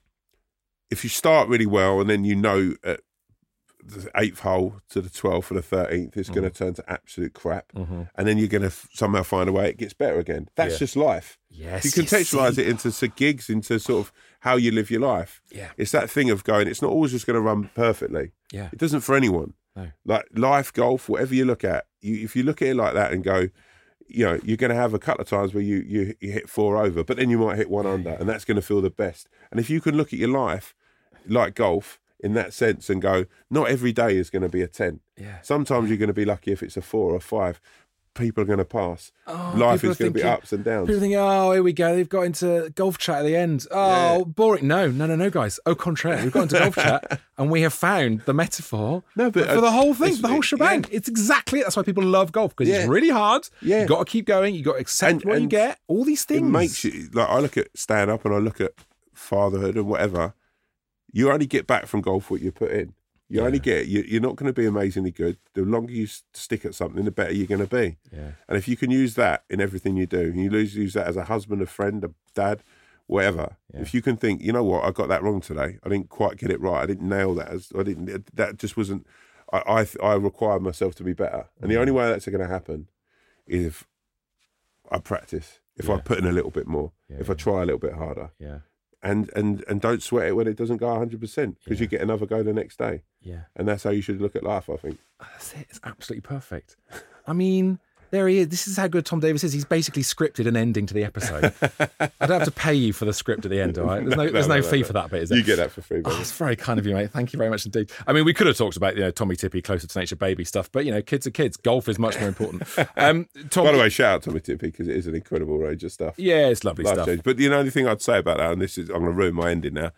if you start really well and then at the 8th hole to the 12th or the 13th, it's going to turn to absolute crap. And then you're going to somehow find a way it gets better again. That's just life. Yes. You contextualise it into gigs, into sort of how you live your life. Yeah. It's that thing of going, it's not always just going to run perfectly. Yeah. It doesn't for anyone. No. Like life, golf, whatever you look at, if you look at it like that and go, you're going to have a couple of times where you hit 4 over, but then you might hit 1 under, and that's going to feel the best. And if you can look at your life like golf in that sense and go, not every day is going to be a 10. Yeah. Sometimes you're going to be lucky if it's a 4 or 5. People are going to pass. Life is going to be ups and downs. People think, here we go. They've got into golf chat at the end. Boring. No, guys. Au contraire. We've got into golf chat and we have found the metaphor for the whole thing, the whole shebang. Yeah. It's exactly it. That's why people love golf, because it's really hard. Yeah. You've got to keep going. You've got to accept what you get. All these things. It makes you, like, I look at stand up and I look at fatherhood and whatever. You only get back from golf what you put in. You only get, you're not going to be amazingly good. The longer you stick at something, the better you're going to be. Yeah. And if you can use that in everything you do, and you use that as a husband, a friend, a dad, whatever. Yeah. If you can think, you know what, I got that wrong today. I didn't quite get it right. I didn't nail that. That just wasn't, I require myself to be better. And the only way that's going to happen is if I practice, if I put in a little bit more, if I try a little bit harder. Yeah. And don't sweat it when it doesn't go 100%, because you get another go the next day. Yeah. And that's how you should look at life, I think. That's it. It's absolutely perfect. I mean, There he is. This is how good Tom Davis is. He's basically scripted an ending to the episode. I don't have to pay you for the script at the end, all right? There's no fee for that bit, is there? You get that for free, baby. Oh, it's very kind of you, mate. Thank you very much indeed. I mean, we could have talked about, Tommy Tippy, Closer to Nature baby stuff, but, kids are kids. Golf is much more important. Tom, by the way, shout out Tommy Tippy, because it is an incredible range of stuff. Yeah, it's lovely stuff. Change. But the only thing I'd say about that, and I'm going to ruin my ending now.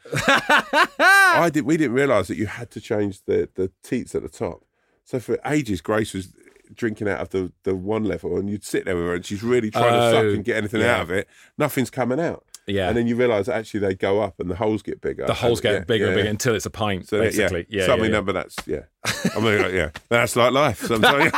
We didn't realise that you had to change the teats at the top. So for ages, Grace was drinking out of the one level, and you'd sit there with her and she's really trying to suck and get anything out of it. Nothing's coming out. Yeah. And then you realise that actually they go up and the holes get bigger. The holes get bigger and bigger until it's a pint, so, basically. But that's, I mean, that's like life sometimes.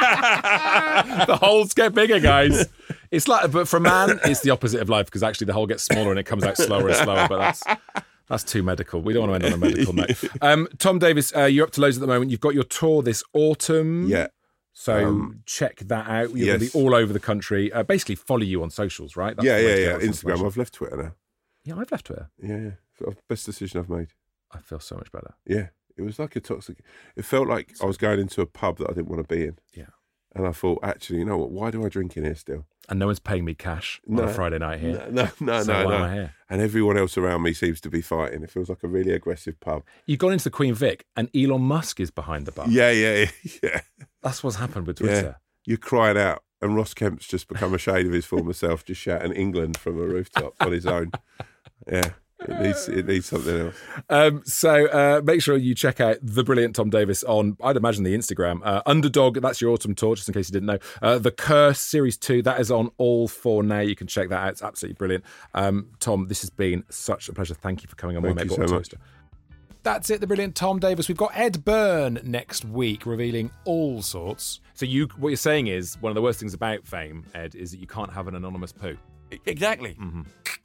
The holes get bigger, guys. It's like, but for a man, it's the opposite of life, because actually the hole gets smaller and it comes out slower and slower, but that's too medical. We don't want to end on a medical note. Tom Davis, you're up to loads at the moment. You've got your tour this autumn. Yeah. So check that out. You're going to be all over the country. Basically, follow you on socials, right? That's Instagram. I've left Twitter now. Yeah, I've left Twitter. Yeah. Best decision I've made. I feel so much better. Yeah. It was like a toxic... It felt like I was going into a pub that I didn't want to be in. Yeah. And I thought, actually, you know what? Why do I drink in here still? And no one's paying me cash on a Friday night here. No. Why am I here? And everyone else around me seems to be fighting. It feels like a really aggressive pub. You've gone into the Queen Vic and Elon Musk is behind the bar. Yeah. That's what's happened with Twitter. Yeah. You're crying out, and Ross Kemp's just become a shade of his former self, just shouting England from a rooftop on his own. Yeah. It needs something else. So make sure you check out the brilliant Tom Davis on, I'd imagine, the Instagram. Underdog, that's your autumn tour, just in case you didn't know. The Curse Series 2, that is on All 4 now. You can check that out. It's absolutely brilliant. Tom, this has been such a pleasure. Thank you for coming on My Mate Bought a Toaster. That's it, the brilliant Tom Davis. We've got Ed Byrne next week revealing all sorts. So what you're saying is, one of the worst things about fame, Ed, is that you can't have an anonymous poo. Exactly. Mm-hmm.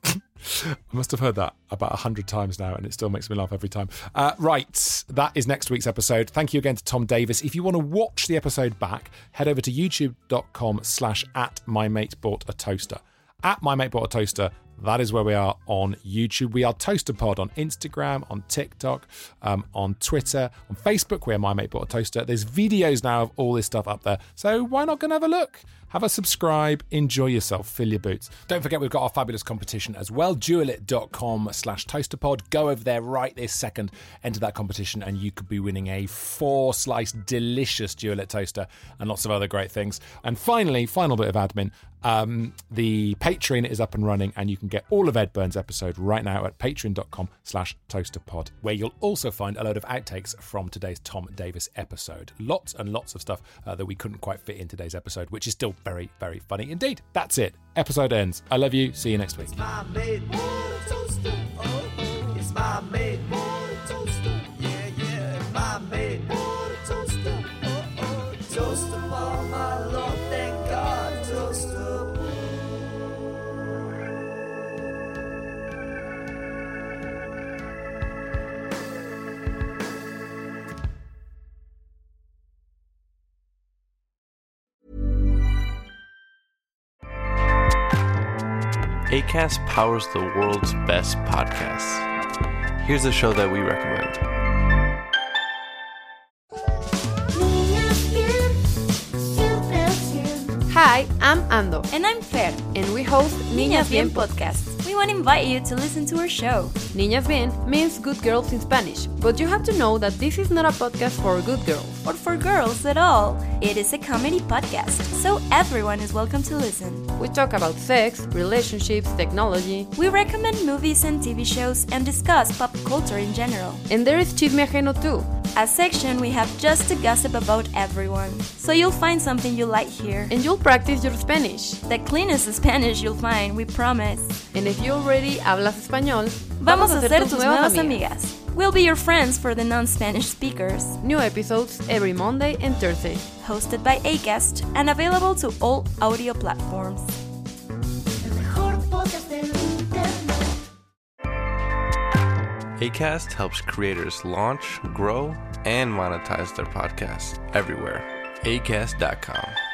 I must have heard that about 100 times now, and it still makes me laugh every time. Right, that is next week's episode. Thank you again to Tom Davis. If you want to watch the episode back, head over to youtube.com/@mymateboughtattoaster. @mymateboughtattoaster. That is where we are on YouTube. We are ToasterPod on Instagram, on TikTok, on Twitter, on Facebook. We're My Mate Bought a Toaster. There's videos now of all this stuff up there. So why not go and have a look? Have a subscribe. Enjoy yourself. Fill your boots. Don't forget, we've got our fabulous competition as well. Duelit.com/ToasterPod. Go over there right this second. Enter that competition and you could be winning a 4-slice delicious Duelit toaster and lots of other great things. And finally, final bit of admin. The Patreon is up and running, and you can get all of Ed Byrne's episode right now at patreon.com/toasterpod, where you'll also find a load of outtakes from today's Tom Davis episode. Lots and lots of stuff that we couldn't quite fit in today's episode, which is still very, very funny indeed. That's it. Episode ends. I love you. See you next week. It's My Mate Bought a Toaster. It's My Mate Bought a Toaster. Yeah. My Mate Bought a Toaster. Toaster for my Lord, thank God. Toaster. Acast powers the world's best podcasts. Here's a show that we recommend. Hi, I'm Ando. And I'm Fer. And we host Niñas Bien Podcast. We want to invite you to listen to our show. Niñas Bien means good girls in Spanish, but you have to know that this is not a podcast for good girls. Or for girls at all. It is a comedy podcast, so everyone is welcome to listen. We talk about sex, relationships, technology. We recommend movies and TV shows and discuss pop culture in general. And there is Chisme Ajeno too. A section we have just to gossip about everyone. So you'll find something you like here. And you'll practice your Spanish. The cleanest Spanish you'll find, we promise. And if you already hablas español, vamos a ser tus nuevas amigas. We'll be your friends for the non-Spanish speakers. New episodes every Monday and Thursday. Hosted by Acast and available to all audio platforms. Acast helps creators launch, grow, and monetize their podcasts everywhere. Acast.com.